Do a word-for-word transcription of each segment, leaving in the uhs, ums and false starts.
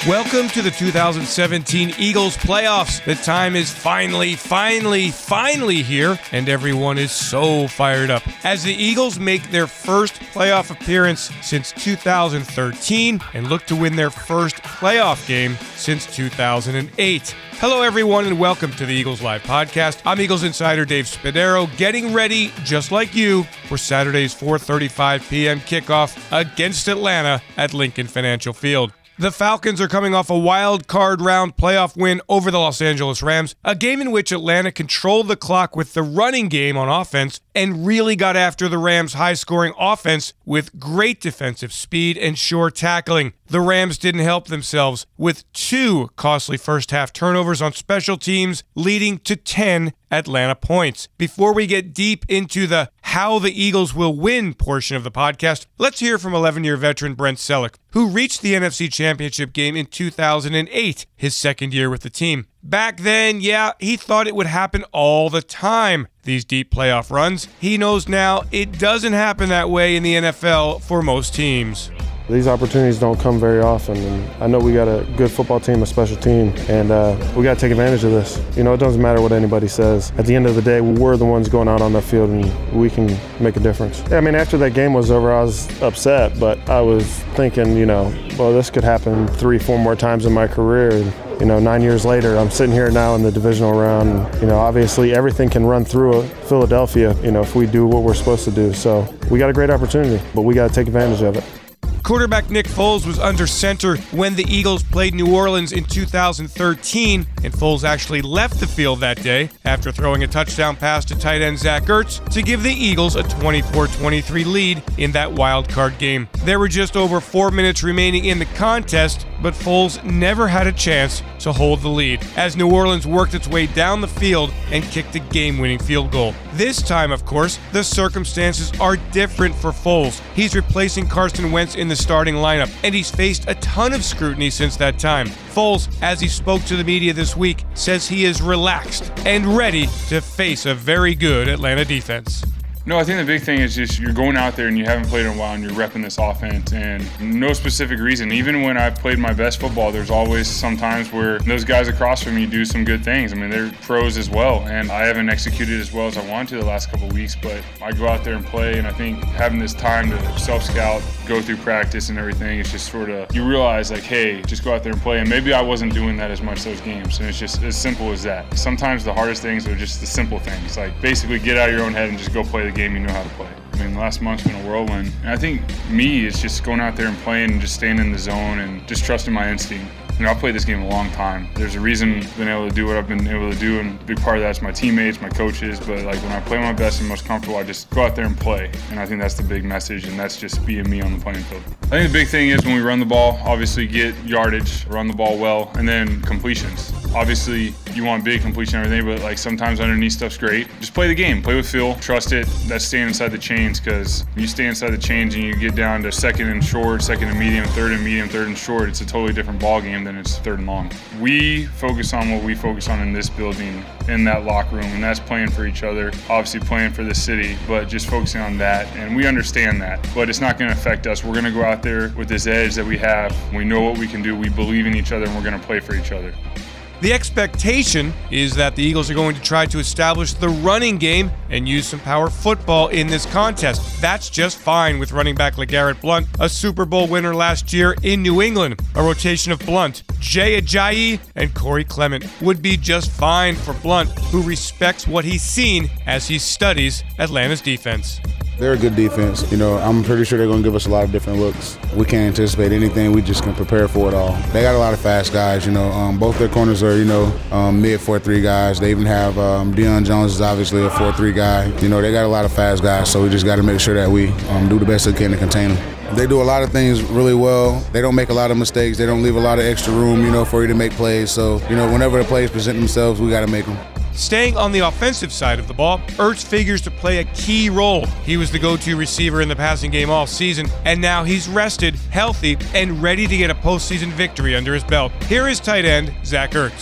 Welcome to the two thousand seventeen Eagles playoffs. The time is finally, finally, finally here, and everyone is so fired up as the Eagles make their first playoff appearance since two thousand thirteen and look to win their first playoff game since two thousand eight. Hello, everyone, and welcome to the Eagles Live podcast. I'm Eagles insider Dave Spadaro, getting ready, just like you, for Saturday's four thirty-five p.m. kickoff against Atlanta at Lincoln Financial Field. The Falcons are coming off a wild card round playoff win over the Los Angeles Rams, a game in which Atlanta controlled the clock with the running game on offense and really got after the Rams' high-scoring offense with great defensive speed and sure tackling. The Rams didn't help themselves with two costly first-half turnovers on special teams, leading to ten Atlanta points. Before we get deep into the how the Eagles will win portion of the podcast, let's hear from eleven-year veteran Brent Celek, who reached the N F C Championship game in two thousand eight, his second year with the team. Back then, yeah, he thought it would happen all the time, these deep playoff runs. He knows now it doesn't happen that way in the N F L for most teams. These opportunities don't come very often, and I know we got a good football team, a special team, and uh, we got to take advantage of this. You know, it doesn't matter what anybody says. At the end of the day, we're the ones going out on the field, and we can make a difference. Yeah, I mean, after that game was over, I was upset, but I was thinking, you know, well, this could happen three, four more times in my career. And, you know, nine years later, I'm sitting here now in the divisional round. And, you know, obviously everything can run through Philadelphia, you know, if we do what we're supposed to do. So we got a great opportunity, but we got to take advantage of it. Quarterback Nick Foles was under center when the Eagles played New Orleans in two thousand thirteen, and Foles actually left the field that day after throwing a touchdown pass to tight end Zach Ertz to give the Eagles a twenty-four twenty-three lead in that wild card game. There were just over four minutes remaining in the contest, but Foles never had a chance to hold the lead as New Orleans worked its way down the field and kicked a game-winning field goal. This time, of course, the circumstances are different for Foles. He's replacing Carson Wentz in the starting lineup, and he's faced a ton of scrutiny since that time. Foles, as he spoke to the media this week, says he is relaxed and ready to face a very good Atlanta defense. No, I think the big thing is just you're going out there and you haven't played in a while and you're repping this offense, and no specific reason. Even when I've played my best football, there's always some times where those guys across from you do some good things. I mean, they're pros as well, and I haven't executed as well as I wanted to the last couple of weeks, but I go out there and play, and I think having this time to self-scout, go through practice and everything, it's just sort of, you realize like, hey, just go out there and play, and maybe I wasn't doing that as much those games, and it's just as simple as that. Sometimes the hardest things are just the simple things, like basically get out of your own head and just go play the game you know how to play. I mean, the last month's been a whirlwind. And I think me, it's just going out there and playing and just staying in the zone and just trusting my instinct. You know, I've played this game a long time. There's a reason I've been able to do what I've been able to do, and a big part of that's my teammates, my coaches, but like when I play my best and most comfortable, I just go out there and play. And I think that's the big message, and that's just being me on the playing field. I think the big thing is when we run the ball, obviously get yardage, run the ball well, and then completions. Obviously, you want big completion and everything, but like sometimes underneath stuff's great. Just play the game, play with feel, trust it. That's staying inside the chains, because when you stay inside the chains and you get down to second and short, second and medium, third and medium, third and short, it's a totally different ball game than it's third and long. We focus on what we focus on in this building, in that locker room, and that's playing for each other, obviously playing for the city, but just focusing on that. And we understand that, but it's not going to affect us. We're going to go out there with this edge that we have. We know what we can do. We believe in each other, and we're going to play for each other. The expectation is that the Eagles are going to try to establish the running game and use some power football in this contest. That's just fine with running back LeGarrette Blount, a Super Bowl winner last year in New England. A rotation of Blount, Jay Ajayi, and Corey Clement would be just fine for Blount, who respects what he's seen as he studies Atlanta's defense. They're a good defense. You know, I'm pretty sure they're going to give us a lot of different looks. We can't anticipate anything. We just can prepare for it all. They got a lot of fast guys. You know, um, both their corners are, you know, um, mid four three guys. They even have um, Deion Jones is obviously a four three guy. You know, they got a lot of fast guys, so we just got to make sure that we um, do the best we can to contain them. They do a lot of things really well. They don't make a lot of mistakes. They don't leave a lot of extra room, you know, for you to make plays. So, you know, whenever the plays present themselves, we got to make them. Staying on the offensive side of the ball, Ertz figures to play a key role. He was the go-to receiver in the passing game all season, and now he's rested, healthy, and ready to get a postseason victory under his belt. Here is tight end Zach Ertz.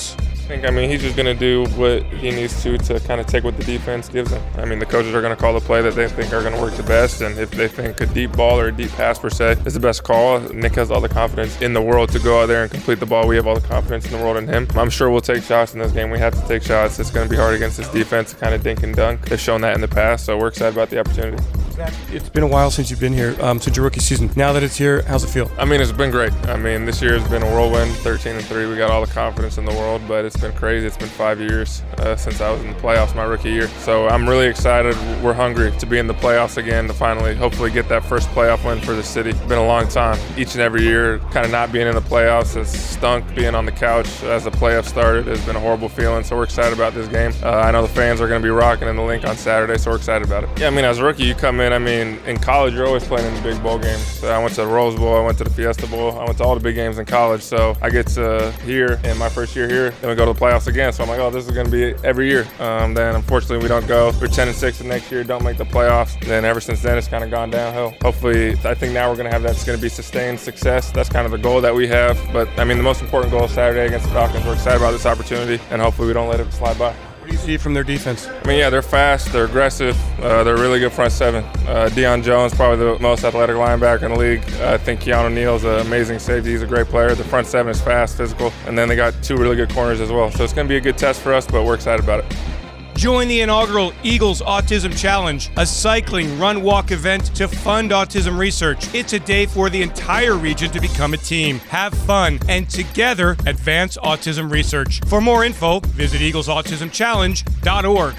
I think, I mean, he's just going to do what he needs to to kind of take what the defense gives him. I mean, the coaches are going to call the play that they think are going to work the best, and if they think a deep ball or a deep pass, per se, is the best call, Nick has all the confidence in the world to go out there and complete the ball. We have all the confidence in the world in him. I'm sure we'll take shots in this game. We have to take shots. It's going to be hard against this defense to kind of dink and dunk. They've shown that in the past, so we're excited about the opportunity. It's been a while since you've been here, um, since your rookie season. Now that it's here, how's it feel? I mean, it's been great. I mean, this year has been a whirlwind, thirteen and three. We got all the confidence in the world, but it's been crazy. It's been five years uh, since I was in the playoffs my rookie year. So I'm really excited. We're hungry to be in the playoffs again, to finally, hopefully, get that first playoff win for the city. It's been a long time. Each and every year, kind of not being in the playoffs has stunk. Being on the couch as the playoffs started has been a horrible feeling. So we're excited about this game. Uh, I know the fans are going to be rocking in the link on Saturday, so we're excited about it. Yeah, I mean, as a rookie, you come in, I mean, in college, you're always playing in the big bowl games. So I went to the Rose Bowl, I went to the Fiesta Bowl, I went to all the big games in college. So I get to here in my first year here, then we go to the playoffs again. So I'm like, oh, this is going to be every year. Um, then unfortunately we don't go. We're ten and six the next year, don't make the playoffs. And then ever since then, it's kind of gone downhill. Hopefully, I think now we're going to have that. It's going to be sustained success. That's kind of the goal that we have. But I mean, the most important goal is Saturday against the Falcons. We're excited about this opportunity, and hopefully we don't let it slide by. What do you see from their defense? I mean, yeah, they're fast, they're aggressive, uh, they're a really good front seven. Uh, Deion Jones, probably the most athletic linebacker in the league. Uh, I think Keanu Neal's an amazing safety. He's a great player. The front seven is fast, physical, and then they got two really good corners as well. So it's going to be a good test for us, but we're excited about it. Join the inaugural Eagles Autism Challenge, a cycling run-walk event to fund autism research. It's a day for the entire region to become a team, have fun, and together advance autism research. For more info, visit eagles autism challenge dot org.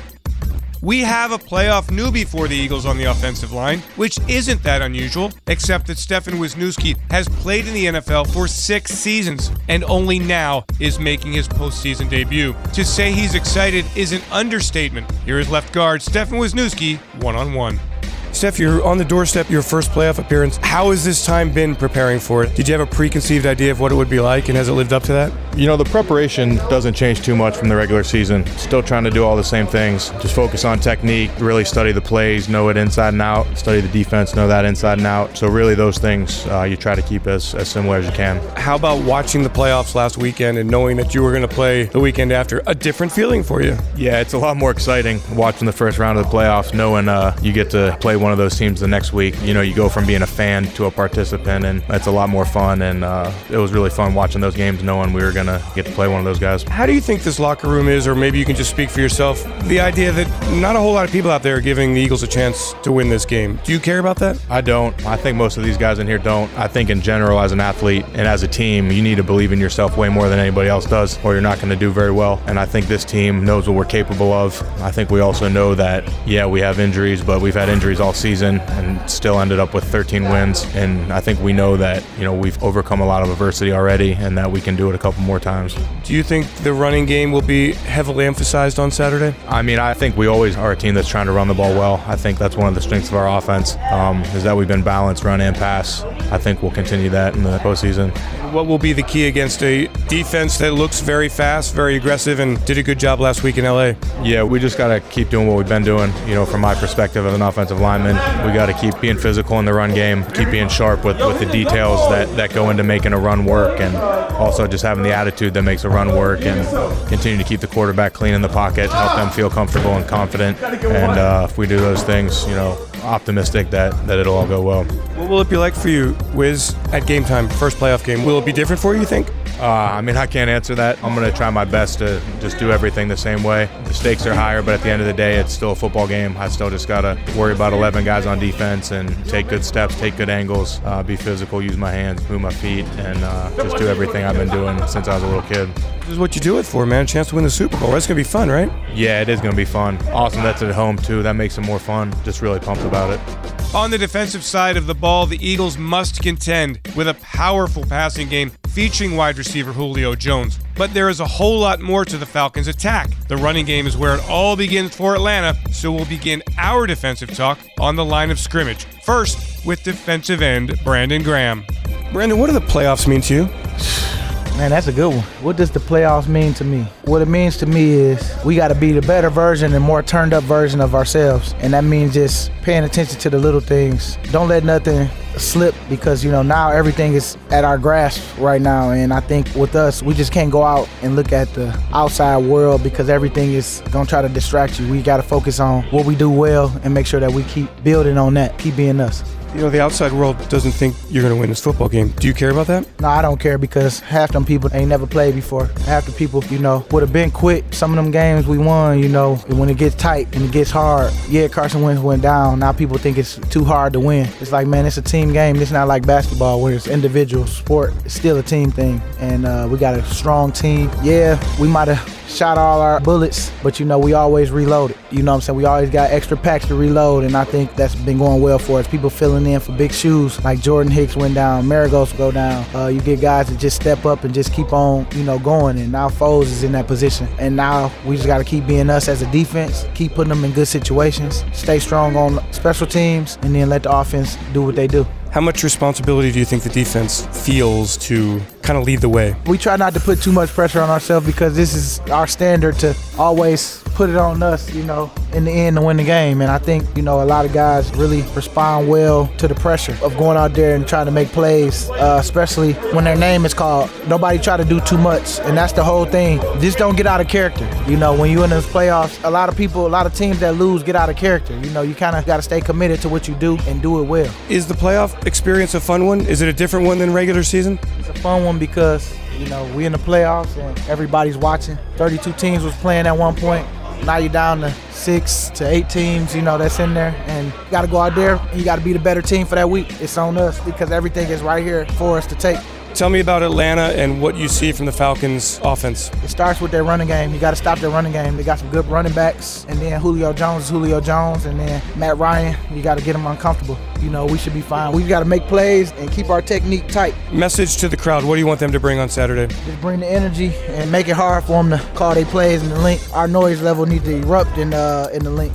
We have a playoff newbie for the Eagles on the offensive line, which isn't that unusual, except that Stefan Wisniewski has played in the N F L for six seasons and only now is making his postseason debut. To say he's excited is an understatement. Here is left guard Stefan Wisniewski, one-on-one. Steph, you're on the doorstep, your first playoff appearance. How has this time been preparing for it? Did you have a preconceived idea of what it would be like, and has it lived up to that? You know, the preparation doesn't change too much from the regular season. Still trying to do all the same things. Just focus on technique, really study the plays, know it inside and out, study the defense, know that inside and out. So really those things uh, you try to keep as, as similar as you can. How about watching the playoffs last weekend and knowing that you were going to play the weekend after? A different feeling for you? Yeah, it's a lot more exciting watching the first round of the playoffs, knowing uh, you get to play one of those teams the next week. You know, you go from being a fan to a participant, and it's a lot more fun, and uh, it was really fun watching those games knowing we were going to get to play one of those guys. How do you think this locker room is, or maybe you can just speak for yourself, the idea that not a whole lot of people out there are giving the Eagles a chance to win this game? Do you care about that? I don't. I think most of these guys in here don't. I think in general, as an athlete and as a team, you need to believe in yourself way more than anybody else does, or you're not going to do very well. And I think this team knows what we're capable of. I think we also know that, yeah, we have injuries, but we've had injuries all season and still ended up with thirteen wins. And I think we know that, you know, we've overcome a lot of adversity already and that we can do it a couple more times. Do you think the running game will be heavily emphasized on Saturday? I mean, I think we always are a team that's trying to run the ball well. I think that's one of the strengths of our offense, um, is that we've been balanced, run and pass. I think we'll continue that in the postseason. What will be the key against a defense that looks very fast, very aggressive, and did a good job last week in L A? Yeah, we just got to keep doing what we've been doing. You know, from my perspective as an offensive lineman, we got to keep being physical in the run game, keep being sharp with, with the details that, that go into making a run work, and also just having the attitude that makes a run work, and continue to keep the quarterback clean in the pocket, help them feel comfortable and confident. And uh, if we do those things, you know, optimistic that, that it'll all go well. What will it be like for you, Wiz, at game time, first playoff game? Will it be different for you, you think? Uh, I mean, I can't answer that. I'm going to try my best to just do everything the same way. The stakes are higher, but at the end of the day, it's still a football game. I still just got to worry about eleven guys on defense and take good steps, take good angles, uh, be physical, use my hands, move my feet, and uh, just do everything I've been doing since I was a little kid. This is what you do it for, man. A chance to win the Super Bowl. That's going to be fun, right? Yeah, it is going to be fun. Awesome that's at home, too. That makes it more fun. Just really pumped about it. On the defensive side of the ball, the Eagles must contend with a powerful passing game featuring wide receiver Julio Jones. But there is a whole lot more to the Falcons' attack. The running game is where it all begins for Atlanta, so we'll begin our defensive talk on the line of scrimmage. First, with defensive end Brandon Graham. Brandon, what do the playoffs mean to you? Man, that's a good one. What does the playoffs mean to me? What it means to me is we got to be the better version and more turned up version of ourselves. And that means just paying attention to the little things. Don't let nothing slip because, you know, now everything is at our grasp right now. And I think with us, we just can't go out and look at the outside world because everything is going to try to distract you. We got to focus on what we do well and make sure that we keep building on that, keep being us. You know, the outside world doesn't think you're going to win this football game. Do you care about that? No, I don't care because half them people ain't never played before. Half the people, you know, would have been quit. Some of them games we won, you know, when it gets tight and it gets hard. Yeah, Carson Wentz went down. Now people think it's too hard to win. It's like, man, it's a team game. It's not like basketball where it's individual sport. It's still a team thing. And uh, we got a strong team. Yeah, we might have shot all our bullets, but you know, we always reloaded. You know what I'm saying? We always got extra packs to reload, and I think that's been going well for us. People filling in for big shoes, like Jordan Hicks went down, Maragos go down. Uh, you get guys that just step up and just keep on, you know, going, and now Foles is in that position. And now we just got to keep being us as a defense, keep putting them in good situations, stay strong on special teams, and then let the offense do what they do. How much responsibility do you think the defense feels to kind of lead the way? We try not to put too much pressure on ourselves because this is our standard to always put it on us, you know, in the end to win the game. And I think, you know, a lot of guys really respond well to the pressure of going out there and trying to make plays, uh, especially when their name is called. Nobody try to do too much, and that's the whole thing. Just don't get out of character. You know, when you're in those playoffs, a lot of people, a lot of teams that lose get out of character. You know, you kind of got to stay committed to what you do and do it well. Is the playoff experience a fun one? Is it a different one than regular season? It's a fun one because, you know, we in the playoffs and everybody's watching. thirty-two teams was playing at one point. Now you're down to six to eight teams, you know, that's in there. And you got to go out there and you got to be the better team for that week. It's on us because everything is right here for us to take. Tell me about Atlanta and what you see from the Falcons offense. It starts with their running game. You got to stop their running game. They got some good running backs. And then Julio Jones is Julio Jones. And then Matt Ryan, you got to get him uncomfortable. You know, we should be fine. We got to make plays and keep our technique tight. Message to the crowd. What do you want them to bring on Saturday? Just bring the energy and make it hard for them to call their plays in the link. Our noise level needs to erupt in, uh, in the link.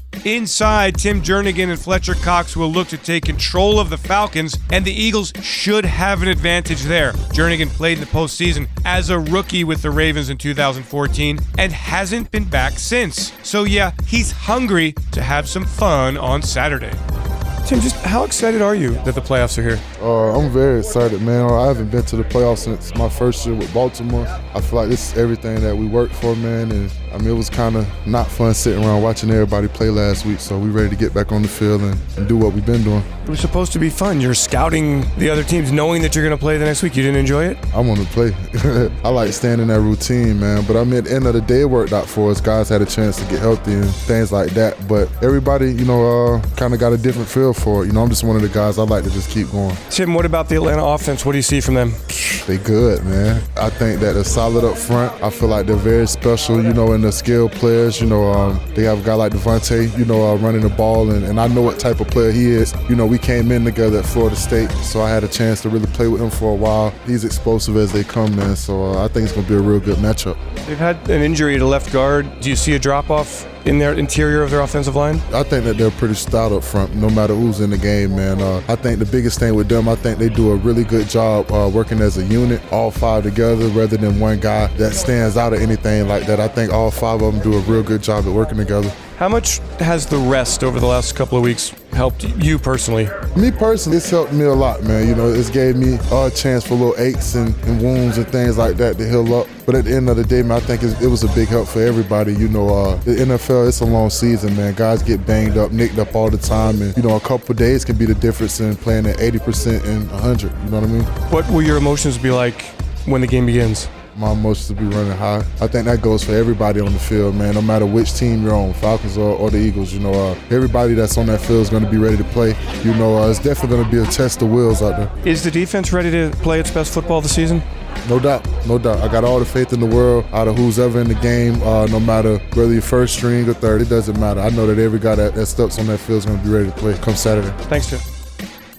Inside, Tim Jernigan and Fletcher Cox will look to take control of the Falcons, and the Eagles should have an advantage there. Jernigan played in the postseason as a rookie with the Ravens in two thousand fourteen and hasn't been back since. So yeah, he's hungry to have some fun on Saturday. Tim, just how excited are you that the playoffs are here? Uh, I'm very excited, man. I haven't been to the playoffs since my first year with Baltimore. I feel like this is everything that we worked for, man. And I mean, it was kind of not fun sitting around watching everybody play last week. So we're ready to get back on the field and, and do what we've been doing. It was supposed to be fun. You're scouting the other teams knowing that you're going to play the next week. You didn't enjoy it? I want to play. I like staying in that routine, man. But I mean, at the end of the day, it worked out for us. Guys had a chance to get healthy and things like that. But everybody, you know, uh, kind of got a different feel for it. You know, I'm just one of the guys I like to just keep going. Tim, what about the Atlanta offense? What do you see from them? They good, man. I think that they're solid up front. I feel like they're very special, you know, in the skilled players. You know, um, they have a guy like Devontae, you know, uh, running the ball, and, and I know what type of player he is. You know, we came in together at Florida State, so I had a chance to really play with him for a while. He's explosive as they come, man, so uh, I think it's going to be a real good matchup. They've had an injury to left guard. Do you see a drop-off in their interior of their offensive line? I think that they're pretty stout up front, no matter who's in the game, man. Uh, I think the biggest thing with them, I think they do a really good job uh, working as a unit, all five together, rather than one guy that stands out or anything like that. I think all five of them do a real good job at working together. How much has the rest over the last couple of weeks helped you personally? Me personally, it's helped me a lot, man. You know, it's gave me a chance for little aches and, and wounds and things like that to heal up. But at the end of the day, man, I think it's, it was a big help for everybody. You know, uh, the N F L, it's a long season, man. Guys get banged up, nicked up all the time. And, you know, a couple of days can be the difference in playing at eighty percent and one hundred. You know what I mean? What will your emotions be like when the game begins? My emotions will be running high. I think that goes for everybody on the field, man, no matter which team you're on, Falcons or, or the Eagles. You know, uh, everybody that's on that field is going to be ready to play. You know, uh, it's definitely going to be a test of wills out there. Is the defense ready to play its best football this season? No doubt, no doubt. I got all the faith in the world out of who's ever in the game, uh, no matter whether you're first string or third, it doesn't matter. I know that every guy that, that steps on that field is going to be ready to play come Saturday. Thanks, Tim.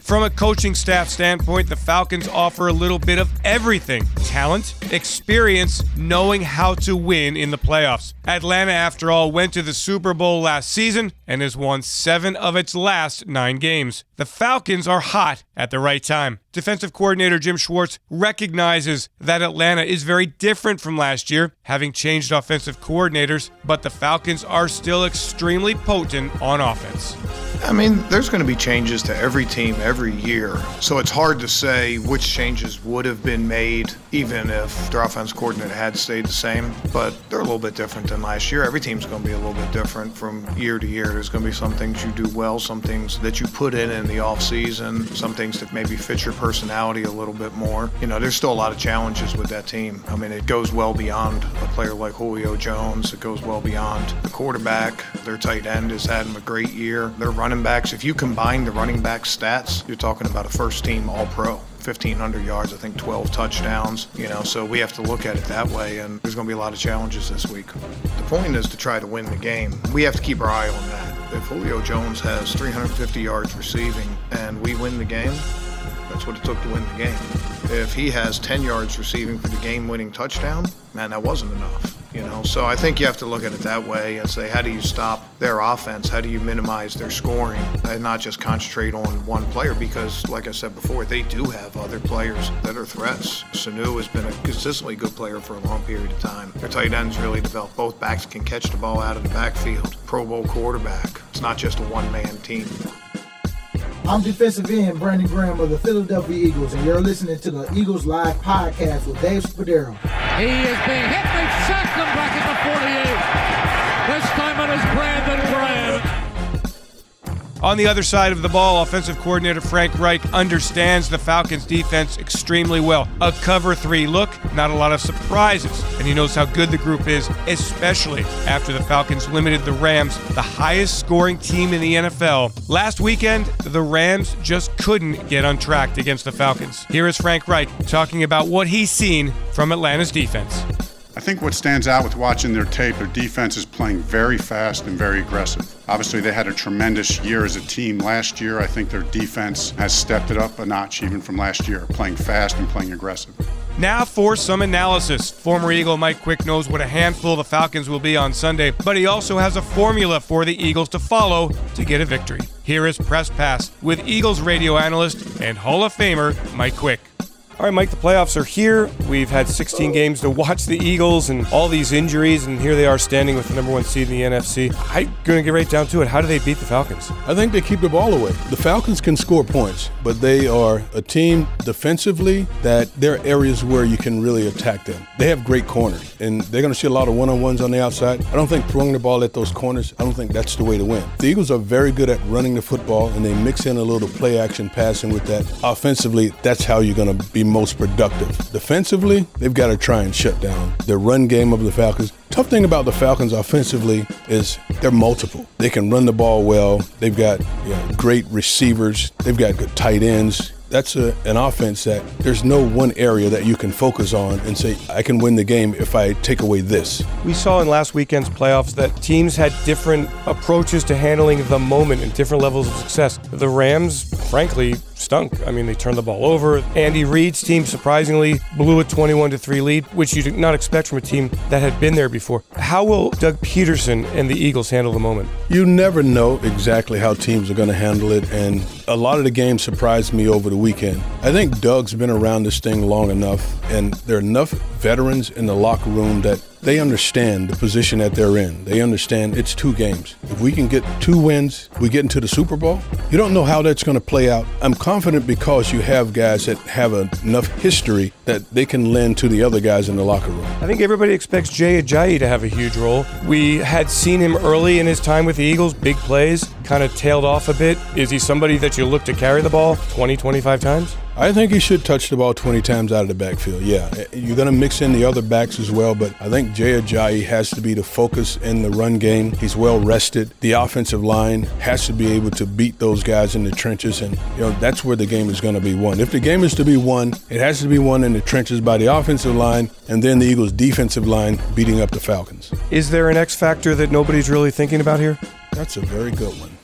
From a coaching staff standpoint, the Falcons offer a little bit of everything: talent, experience, knowing how to win in the playoffs. Atlanta, after all, went to the Super Bowl last season and has won seven of its last nine games. The Falcons are hot at the right time. Defensive coordinator Jim Schwartz recognizes that Atlanta is very different from last year, having changed offensive coordinators, but the Falcons are still extremely potent on offense. I mean, there's going to be changes to every team every year, so it's hard to say which changes would have been made even if their offense coordinator had stayed the same, but they're a little bit different than last year. Every team's going to be a little bit different from year to year. There's going to be some things you do well, some things that you put in in the offseason, some things that maybe fit your personality a little bit more. You know, there's still a lot of challenges with that team. I mean, it goes well beyond a player like Julio Jones. It goes well beyond the quarterback. Their tight end has had a great year. Their running backs, if you combine the running back stats, you're talking about a first-team All-Pro. fifteen hundred yards, I think twelve touchdowns, you know, so we have to look at it that way, and there's going to be a lot of challenges this week. The point is to try to win the game. We have to keep our eye on that. If Julio Jones has three hundred fifty yards receiving and we win the game, that's what it took to win the game. If he has ten yards receiving for the game-winning touchdown, man, that wasn't enough. You know, so I think you have to look at it that way and say, how do you stop their offense? How do you minimize their scoring and not just concentrate on one player? Because, like I said before, they do have other players that are threats. Sanu has been a consistently good player for a long period of time. Their tight ends really developed. Both backs can catch the ball out of the backfield. Pro Bowl quarterback. It's not just a one-man team. I'm defensive end Brandon Graham of the Philadelphia Eagles, and you're listening to the Eagles Live podcast with Dave Spadero. He is being hit. They sacked him back at the forty-eight. This time it is Brandon Graham. On the other side of the ball, offensive coordinator Frank Reich understands the Falcons' defense extremely well. A cover three look, not a lot of surprises, and he knows how good the group is, especially after the Falcons limited the Rams, the highest scoring team in the N F L. Last weekend, the Rams just couldn't get on track against the Falcons. Here is Frank Reich talking about what he's seen from Atlanta's defense. I think what stands out with watching their tape, their defense is playing very fast and very aggressive. Obviously, they had a tremendous year as a team last year. I think their defense has stepped it up a notch even from last year, playing fast and playing aggressive. Now for some analysis. Former Eagle Mike Quick knows what a handful the Falcons will be on Sunday, but he also has a formula for the Eagles to follow to get a victory. Here is Press Pass with Eagles radio analyst and Hall of Famer Mike Quick. All right, Mike, the playoffs are here. We've had sixteen games to watch the Eagles and all these injuries, and here they are standing with the number one seed in the N F C. I'm going to get right down to it. How do they beat the Falcons? I think they keep the ball away. The Falcons can score points, but they are a team defensively that there are areas where you can really attack them. They have great corners, and they're going to see a lot of one-on-ones on the outside. I don't think throwing the ball at those corners, I don't think that's the way to win. The Eagles are very good at running the football, and they mix in a little play-action passing with that. Offensively, that's how you're going to be most productive. Defensively, they've got to try and shut down the run game of the Falcons. Tough thing about the Falcons offensively is they're multiple. They can run the ball well. They've got you know, great receivers. They've got good tight ends. That's a, an offense that there's no one area that you can focus on and say, I can win the game if I take away this. We saw in last weekend's playoffs that teams had different approaches to handling the moment and different levels of success. The Rams, frankly, stunk. I mean, they turned the ball over. Andy Reid's team surprisingly blew a twenty-one to three lead, which you did not expect from a team that had been there before. How will Doug Peterson and the Eagles handle the moment? You never know exactly how teams are going to handle it, and a lot of the games surprised me over the weekend. I think Doug's been around this thing long enough, and there are enough veterans in the locker room that they understand the position that they're in. They understand it's two games. If we can get two wins, we get into the Super Bowl. You don't know how that's going to play out. I'm confident because you have guys that have a, enough history that they can lend to the other guys in the locker room. I think everybody expects Jay Ajayi to have a huge role. We had seen him early in his time with the Eagles, big plays, kind of tailed off a bit. Is he somebody that you look to carry the ball twenty, twenty-five times? I think he should touch the ball twenty times out of the backfield, yeah. You're going to mix in the other backs as well, but I think Jay Ajayi has to be the focus in the run game. He's well rested. The offensive line has to be able to beat those guys in the trenches, and you know that's where the game is going to be won. If the game is to be won, it has to be won in the trenches by the offensive line and then the Eagles' defensive line beating up the Falcons. Is there an X factor that nobody's really thinking about here? That's a very good one.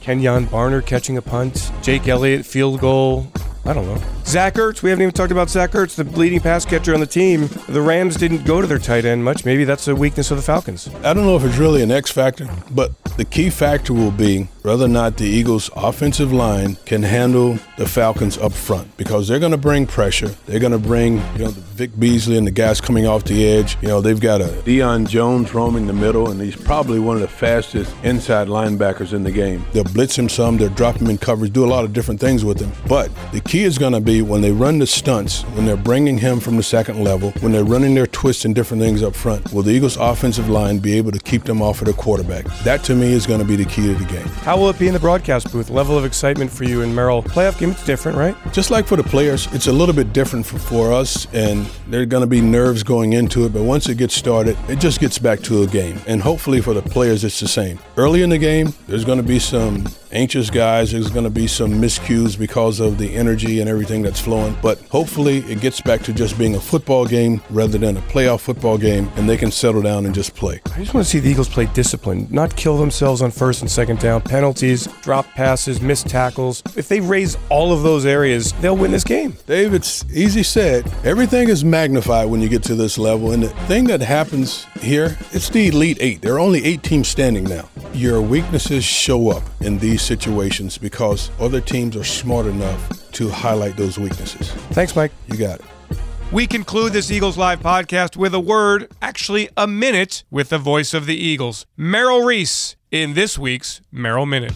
Kenyon Barner catching a punt, Jake Elliott field goal. I don't know. Zach Ertz, we haven't even talked about Zach Ertz, the leading pass catcher on the team. The Rams didn't go to their tight end much. Maybe that's a weakness of the Falcons. I don't know if it's really an X factor, but the key factor will be whether or not the Eagles' offensive line can handle the Falcons up front, because they're going to bring pressure. They're going to bring, you know, Vic Beasley and the guys coming off the edge. You know, they've got a Deion Jones roaming the middle, and he's probably one of the fastest inside linebackers in the game. They'll blitz him some, they'll drop him in coverage, do a lot of different things with him. But the key is going to be when they run the stunts, when they're bringing him from the second level, when they're running their twists and different things up front, will the Eagles' offensive line be able to keep them off of the quarterback? That, to me, is going to be the key to the game. How will it be in the broadcast booth? Level of excitement for you and Merrill. Playoff game, it's different, right? Just like for the players, it's a little bit different for, for us, and there are going to be nerves going into it, but once it gets started, it just gets back to a game. And hopefully for the players, it's the same. Early in the game, there's going to be some anxious guys, there's going to be some miscues because of the energy and everything that's flowing, but hopefully it gets back to just being a football game rather than a playoff football game, and they can settle down and just play. I just want to see the Eagles play discipline, not kill themselves on first and second down, penalties, drop passes, missed tackles. If they raise all of those areas, they'll win this game. Dave, it's easy said. Everything is magnified when you get to this level, and the thing that happens here, it's the Elite Eight. There are only eight teams standing now. Your weaknesses show up in these situations because other teams are smart enough to highlight those weaknesses. Thanks, Mike. You got it. We conclude this Eagles Live podcast with a word, actually a minute, with the voice of the Eagles, Merrill Reese, in this week's Merrill Minute.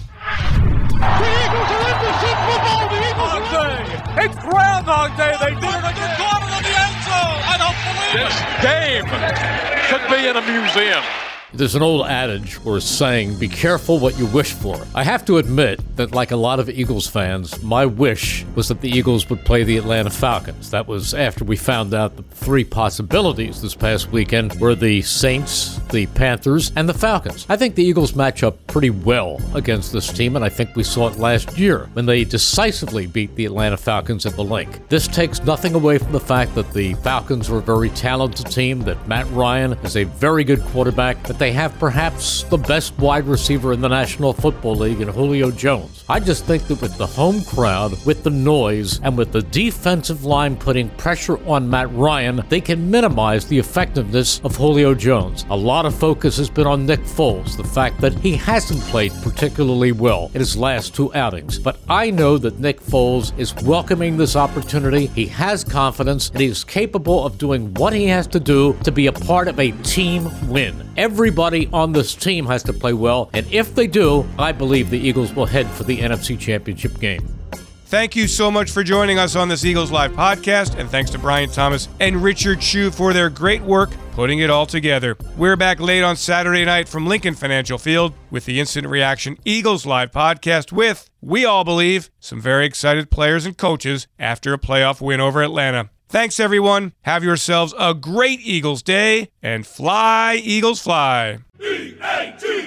The Eagles are in the Super Bowl. The Eagles are in. It's Groundhog Day. They did it again. Got it on the end zone. I don't believe it. This game should be in a museum. There's an old adage or saying, be careful what you wish for. I have to admit that, like a lot of Eagles fans, my wish was that the Eagles would play the Atlanta Falcons. That was after we found out the three possibilities this past weekend were the Saints, the Panthers, and the Falcons. I think the Eagles match up pretty well against this team, and I think we saw it last year when they decisively beat the Atlanta Falcons at the Link. This takes nothing away from the fact that the Falcons are a very talented team, that Matt Ryan is a very good quarterback, that they have perhaps the best wide receiver in the National Football League in Julio Jones. I just think that with the home crowd, with the noise, and with the defensive line putting pressure on Matt Ryan, they can minimize the effectiveness of Julio Jones. A lot of focus has been on Nick Foles, the fact that he hasn't played particularly well in his last two outings. But I know that Nick Foles is welcoming this opportunity. He has confidence, and he is capable of doing what he has to do to be a part of a team win. Every Everybody on this team has to play well, and if they do, I believe the Eagles will head for the N F C Championship game. Thank you so much for joining us on this Eagles Live podcast, and thanks to Brian Thomas and Richard Shue for their great work putting it all together. We're back late on Saturday night from Lincoln Financial Field with the Instant Reaction Eagles Live podcast with, we all believe, some very excited players and coaches after a playoff win over Atlanta. Thanks, everyone. Have yourselves a great Eagles day, and fly, Eagles, fly. E A T